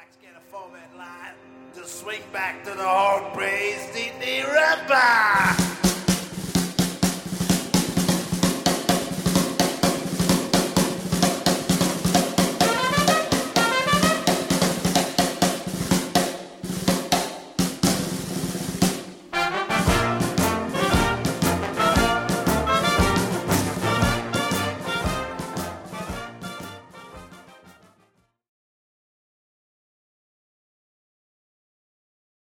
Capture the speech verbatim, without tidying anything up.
Let's get a format line to swing back to the hog praise D D Rapper.